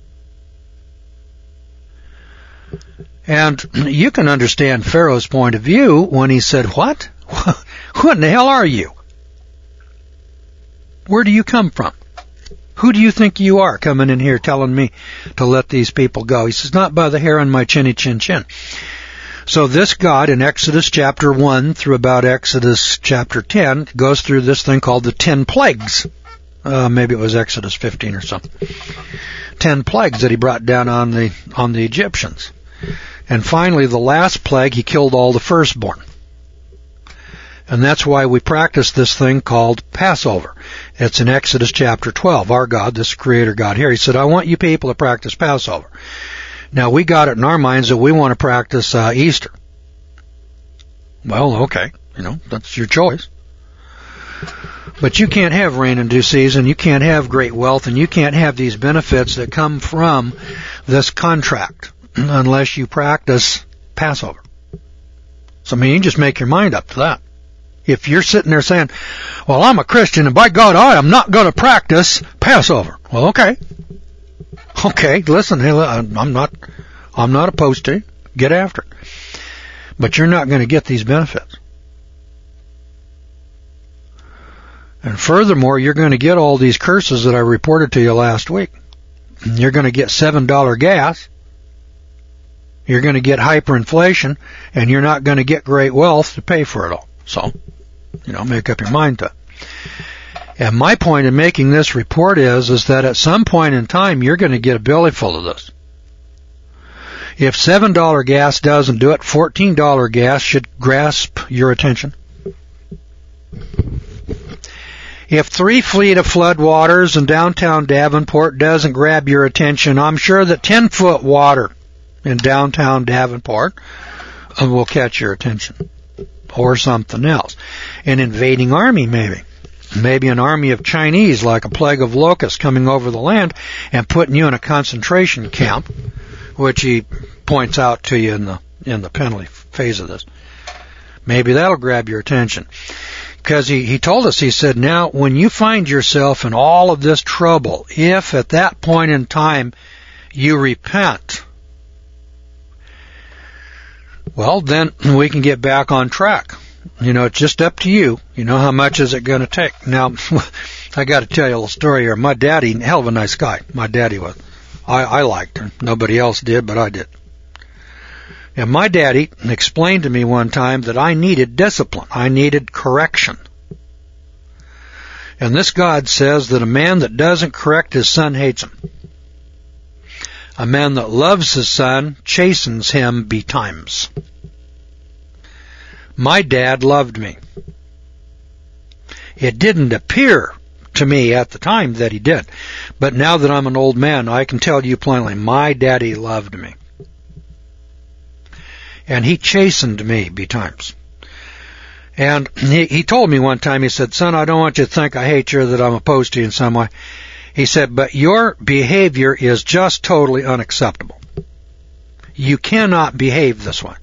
And you can understand Pharaoh's point of view when he said, what? Who in the hell are you? Where do you come from? Who do you think you are coming in here telling me to let these people go? He says, not by the hair on my chinny chin chin. So this God in Exodus chapter one through about Exodus chapter ten goes through this thing called the ten plagues. Uh, maybe it was Exodus fifteen or something. Ten plagues that he brought down on the on the Egyptians. And finally, the last plague, he killed all the firstborn. And that's why we practice this thing called Passover. It's in Exodus chapter twelve. Our God, this Creator God here, he said, I want you people to practice Passover. Now, we got it in our minds that we want to practice uh, Easter. Well, okay, you know, that's your choice. But you can't have rain in due season, you can't have great wealth, and you can't have these benefits that come from this contract unless you practice Passover. So, I mean, you just make your mind up to that. If you're sitting there saying, well, I'm a Christian, and by God, I am not going to practice Passover. Well, okay. Okay, listen, I'm not, I'm not opposed to you. Get after it. But you're not going to get these benefits. And furthermore, you're going to get all these curses that I reported to you last week. You're going to get seven dollars gas. You're going to get hyperinflation, and you're not going to get great wealth to pay for it all. So, you know, make up your mind to it. And my point in making this report is, is that at some point in time, you're going to get a belly full of this. If seven dollars gas doesn't do it, fourteen dollars gas should grasp your attention. If three feet of floodwaters in downtown Davenport doesn't grab your attention, I'm sure that ten foot water in downtown Davenport will catch your attention. Or something else. An invading army, maybe. Maybe an army of Chinese, like a plague of locusts coming over the land and putting you in a concentration camp, which he points out to you in the in the penalty phase of this. Maybe that'll grab your attention. Because he, he told us, he said, now, when you find yourself in all of this trouble, if at that point in time you repent, well, then we can get back on track. You know, it's just up to you. You know, how much is it going to take? Now, I got to tell you a little story here. My daddy, hell of a nice guy. My daddy was. I, I liked him. Nobody else did, but I did. And my daddy explained to me one time that I needed discipline. I needed correction. And this God says that a man that doesn't correct his son hates him. A man that loves his son chastens him betimes. My dad loved me. It didn't appear to me at the time that he did. But now that I'm an old man, I can tell you plainly, my daddy loved me. And he chastened me betimes. And he, he told me one time, he said, son, I don't want you to think I hate you or that I'm opposed to you in some way. He said, but your behavior is just totally unacceptable. You cannot behave this way.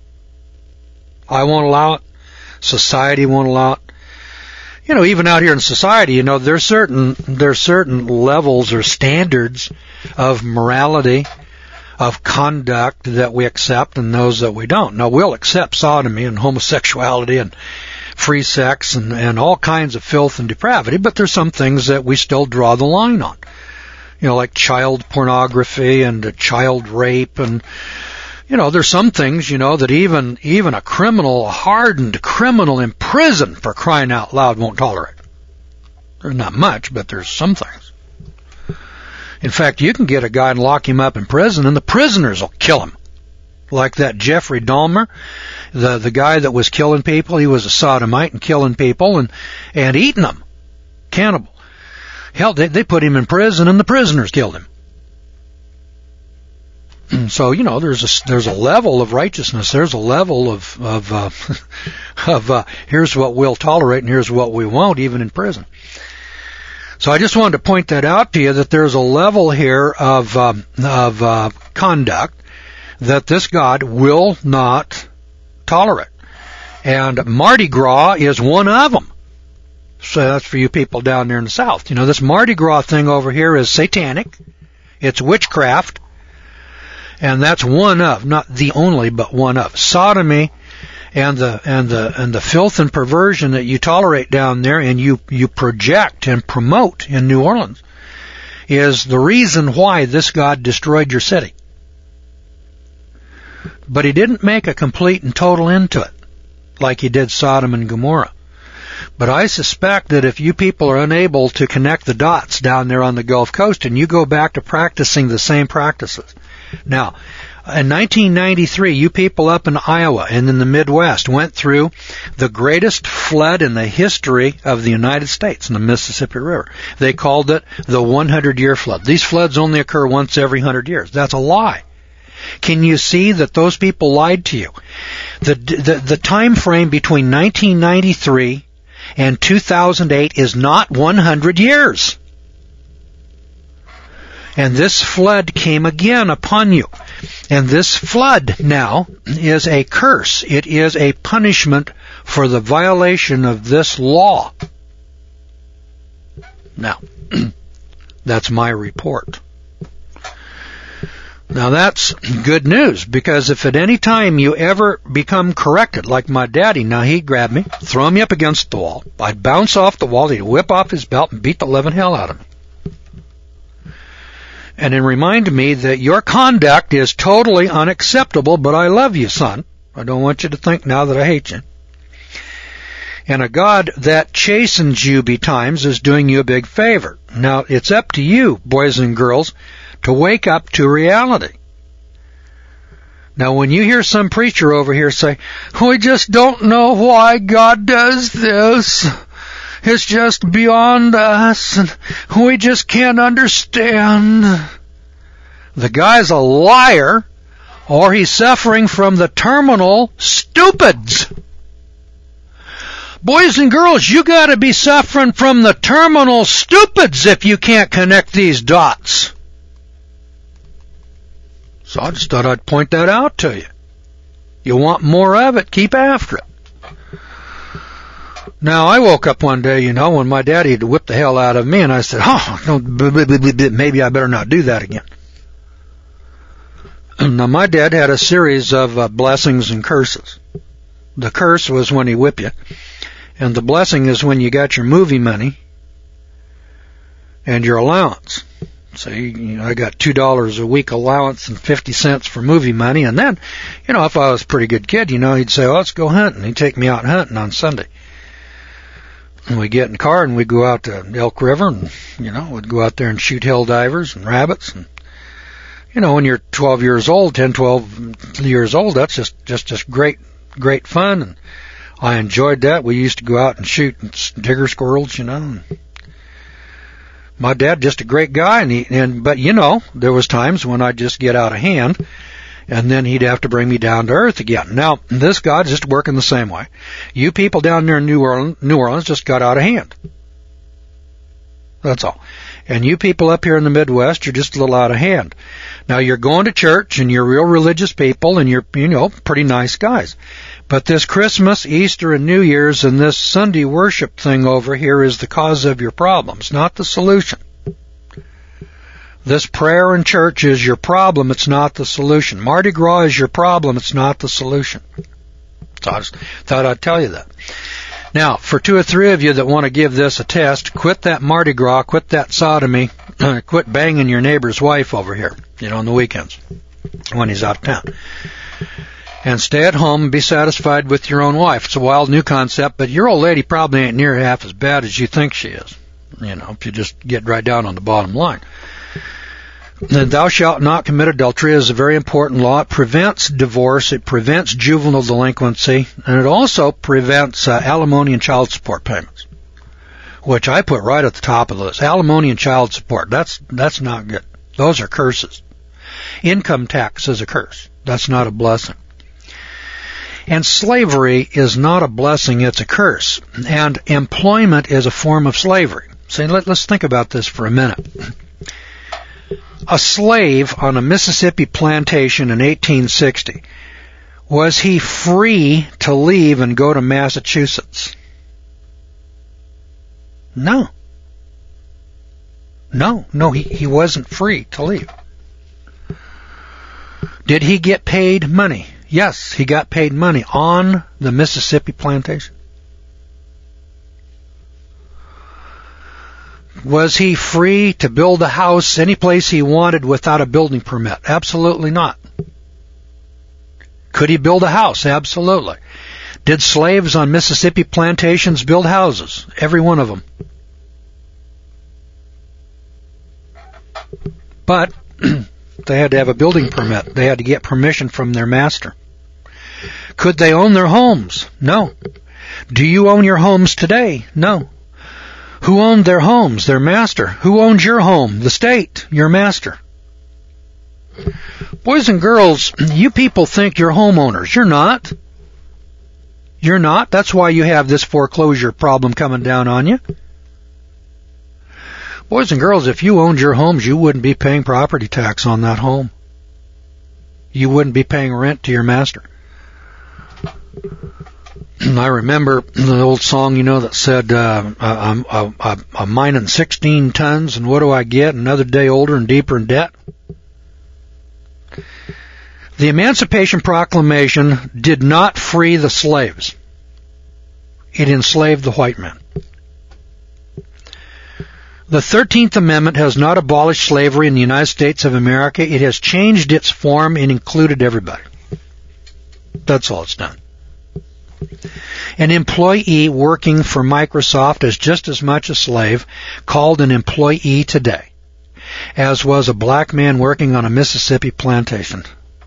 I won't allow it. Society won't allow it. You know, even out here in society, you know, there's certain, there's certain levels or standards of morality, of conduct that we accept and those that we don't. Now, we'll accept sodomy and homosexuality and free sex and, and all kinds of filth and depravity, but there's some things that we still draw the line on. You know, like child pornography and uh, child rape and, you know, there's some things, you know, that even even a criminal, a hardened criminal in prison, for crying out loud, won't tolerate. There's not much, but there's some things. In fact, you can get a guy and lock him up in prison, and the prisoners will kill him. Like that Jeffrey Dahmer, the the guy that was killing people. He was a sodomite and killing people and, and eating them. Cannibal. Hell, they, they put him in prison, and the prisoners killed him. So, you know, there's a, there's a level of righteousness. There's a level of, of, uh, of, uh, here's what we'll tolerate and here's what we won't, even in prison. So I just wanted to point that out to you, that there's a level here of, um, of, uh, conduct that this God will not tolerate. And Mardi Gras is one of them. So that's for you people down there in the South. You know, this Mardi Gras thing over here is satanic. It's witchcraft. And that's one of, not the only, but one of. Sodomy and the and the and the filth and perversion that you tolerate down there and you, you project and promote in New Orleans is the reason why this God destroyed your city. But he didn't make a complete and total end to it, like he did Sodom and Gomorrah. But I suspect that if you people are unable to connect the dots down there on the Gulf Coast and you go back to practicing the same practices. Now, in nineteen ninety-three, you people up in Iowa and in the Midwest went through the greatest flood in the history of the United States in the Mississippi River. They called it the hundred-year flood. These floods only occur once every hundred years. That's a lie. Can you see that those people lied to you? The, the, the time frame between nineteen ninety-three and two thousand eight is not one hundred years. And this flood came again upon you. And this flood now is a curse. It is a punishment for the violation of this law. Now, that's my report. Now that's good news, because if at any time you ever become corrected, like my daddy, now he'd grab me, throw me up against the wall, I'd bounce off the wall, he'd whip off his belt and beat the living hell out of me. And it reminded me that your conduct is totally unacceptable, but I love you, son. I don't want you to think now that I hate you. And a God that chastens you betimes is doing you a big favor. Now, it's up to you, boys and girls, to wake up to reality. Now, when you hear some preacher over here say, we just don't know why God does this, it's just beyond us, and we just can't understand. The guy's a liar, or he's suffering from the terminal stupids. Boys and girls, you gotta be suffering from the terminal stupids if you can't connect these dots. So I just thought I'd point that out to you. You want more of it, keep after it. Now, I woke up one day, you know, when my daddy had whipped the hell out of me, and I said, oh, maybe I better not do that again. Now, my dad had a series of uh, blessings and curses. The curse was when he whipped you, and the blessing is when you got your movie money and your allowance. So, you know, I got two dollars a week allowance and fifty cents for movie money, and then, you know, if I was a pretty good kid, you know, he'd say, oh, let's go hunting. He'd take me out hunting on Sunday. And we'd get in the car and we'd go out to Elk River and, you know, we'd go out there and shoot hill divers and rabbits. And, you know, when you're twelve years old, ten, twelve years old, that's just, just, just great, great fun. And I enjoyed that. We used to go out and shoot digger squirrels, you know. And my dad, just a great guy. And he, and, but, you know, there was times when I'd just get out of hand, and then he'd have to bring me down to earth again. Now, this God's just working the same way. You people down there in New Orleans, New Orleans just got out of hand. That's all. And you people up here in the Midwest, you're just a little out of hand. Now, you're going to church, and you're real religious people, and you're, you know, pretty nice guys. But this Christmas, Easter, and New Year's, and this Sunday worship thing over here is the cause of your problems, not the solution. This prayer in church is your problem, it's not the solution. Mardi Gras is your problem, it's not the solution. So I just thought I'd tell you that. Now, for two or three of you that want to give this a test, quit that Mardi Gras, quit that sodomy, quit banging your neighbor's wife over here, you know, on the weekends when he's out of town. And stay at home and be satisfied with your own wife. It's a wild new concept, but your old lady probably ain't near half as bad as you think she is. You know, if you just get right down on the bottom line. The thou shalt not commit adultery is a very important law. It prevents divorce, it prevents juvenile delinquency, and it also prevents uh, alimony and child support payments, which I put right at the top of the list. Alimony and child support, that's that's not good. Those are curses. Income tax is a curse. That's not a blessing. And slavery is not a blessing, it's a curse. And employment is a form of slavery. So let, let's think about this for a minute. A slave on a Mississippi plantation in eighteen sixty, was he free to leave and go to Massachusetts? No. No, no, he, he wasn't free to leave. Did he get paid money? Yes, he got paid money on the Mississippi plantation. Was he free to build a house any place he wanted without a building permit? Absolutely not. Could he build a house? Absolutely. Did slaves on Mississippi plantations build houses? Every one of them. But they had to have a building permit. They had to get permission from their master. Could they own their homes? No. Do you own your homes today? No. Who owned their homes? Their master. Who owns your home? The state. Your master. Boys and girls, you people think you're homeowners. You're not. You're not. That's why you have this foreclosure problem coming down on you. Boys and girls, if you owned your homes, you wouldn't be paying property tax on that home. You wouldn't be paying rent to your master. I remember the old song, you know, that said, uh, I'm, I'm, I'm mining sixteen tons, and what do I get? Another day older and deeper in debt. The Emancipation Proclamation did not free the slaves. It enslaved the white man. The thirteenth Amendment has not abolished slavery in the United States of America. It has changed its form and included everybody. That's all it's done. An employee working for Microsoft is just as much a slave, called an employee today, as was a black man working on a Mississippi plantation.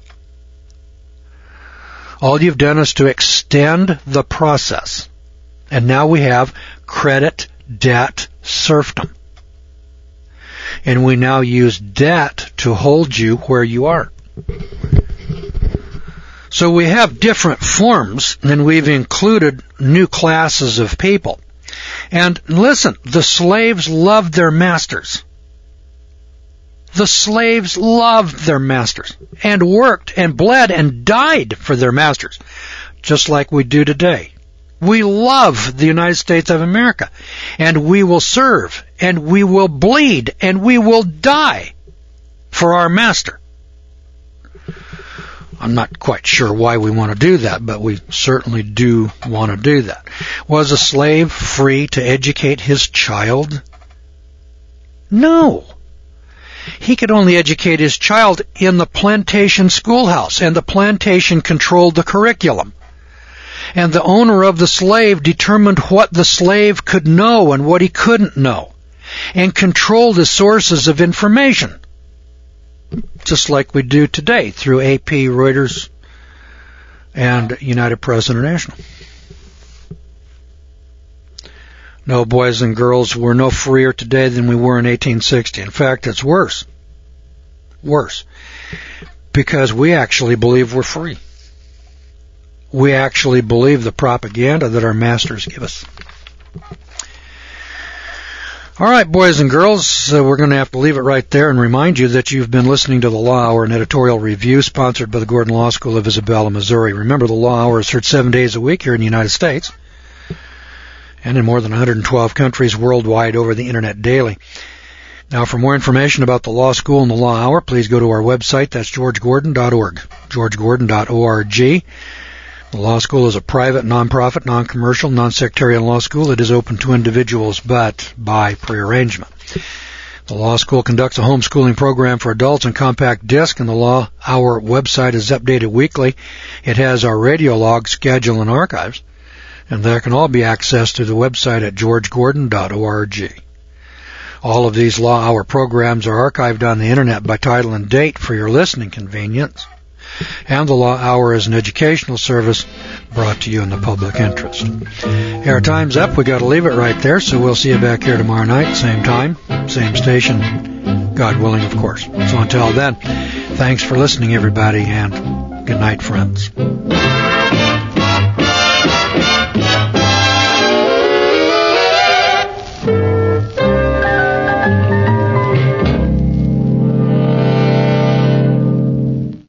All you've done is to extend the process. And now we have credit, debt, serfdom. And we now use debt to hold you where you are. So we have different forms, and we've included new classes of people. And listen, the slaves loved their masters. The slaves loved their masters and worked and bled and died for their masters, just like we do today. We love the United States of America, and we will serve, and we will bleed, and we will die for our master. I'm not quite sure why we want to do that, but we certainly do want to do that. Was a slave free to educate his child? No. He could only educate his child in the plantation schoolhouse, and the plantation controlled the curriculum. And the owner of the slave determined what the slave could know and what he couldn't know, and controlled the sources of information, just like we do today through A P, Reuters, and United Press International. No, boys and girls, we're no freer today than we were in eighteen sixty. In fact, it's worse. Worse. Because we actually believe we're free. We actually believe the propaganda that our masters give us. All right, boys and girls, uh, we're going to have to leave it right there and remind you that you've been listening to the Law Hour, an editorial review sponsored by the Gordon Law School of Isabella, Missouri. Remember, the Law Hour is heard seven days a week here in the United States and in more than one hundred twelve countries worldwide over the Internet daily. Now, for more information about the Law School and the Law Hour, please go to our website. That's george gordon dot org, george gordon dot org. The Law School is a private, non-profit, non-commercial, non-sectarian law school. It is open to individuals, but by prearrangement. The Law School conducts a homeschooling program for adults on compact disc, and the Law Hour website is updated weekly. It has our radio log, schedule, and archives, and that can all be accessed through the website at george gordon dot org. All of these Law Hour programs are archived on the Internet by title and date for your listening convenience. And the Law Hour is an educational service brought to you in the public interest. Our time's up. We got to leave it right there, so we'll see you back here tomorrow night, same time, same station, God willing, of course. So until then, thanks for listening, everybody, and good night, friends.